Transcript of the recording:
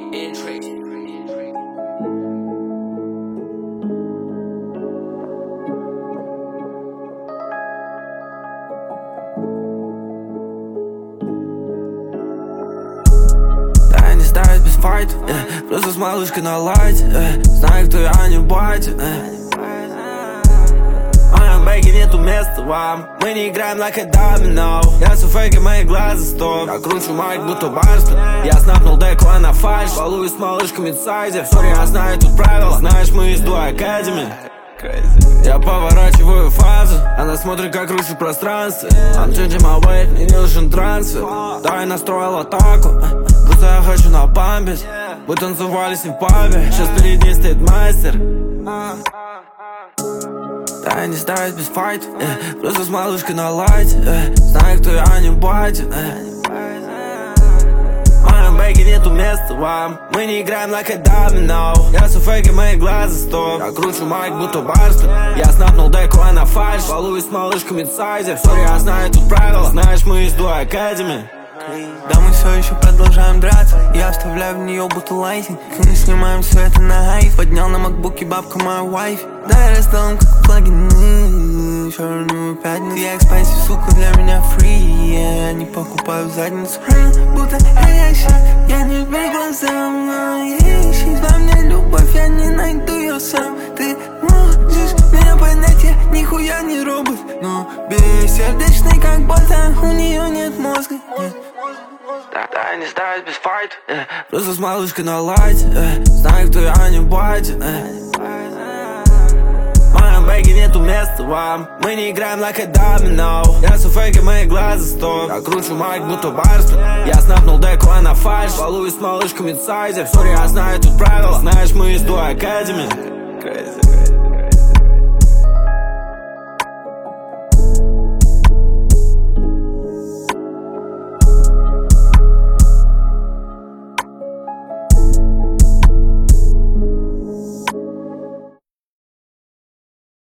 Да, не ставить без файта, просто с малышкой на лайте, знаю, кто я, не батя. В моем бэге нету места вам, мы не играем like a domino. Я все фейки, мои глаза стоп. Я кручу майк, будто барспин. Я снапнул деку, она фальш. Балуюсь с малышками сайзе. Сори, я знаю тут правила. Знаешь, мы из Дуа Academy. Я поворачиваю фазу, она смотрит, как кручу пространство. I'm changing my way, мне не нужен трансфер. Да, я настроил атаку, просто я хочу напампить. Мы танцевали с ним в пабе, сейчас перед ней стоит мастер. Да, не ставить без файта, просто с малышкой на лайте, знаю, кто я, не батя. В моем бэге нету места вам, мы не играем like a domino. Я все фейки, мои глаза стоп. Я кручу майк, будто барспин. Я снапнул деку, она фальш. Балуюсь с малышками сайзе. Сори, я знаю тут правила. Знаешь, мы из Дуа Academy. Да, мы все еще продолжаем драться. Я вставляю в нее будто лайтинг. Мы снимаем все это на хайф. Поднял на макбуке бабка моя вайф. Да, я раздал им как плагины. Черную пятницу. Я экспансив, сука, для меня фри. Я не покупаю задницу. Будто хэши. Я не верю глазам, но есть во мне любовь, я не найду ее сам. Ты можешь меня понять, я нихуя не робот. Но бессердечный как бота, у нее нет мозга. Да, не ставить без файта, просто с малышкой на лайте, знаю, кто я, не батя. В моем бэге нету места вам, мы не играем like a domino. Я все фейки, мои глаза стоп. Я кручу майк, будто барспин. Я снапнул деку, она фальш. Балуюсь с малышками сайзе. Сори, я знаю тут правила. Знаешь, мы из Дуа Academy.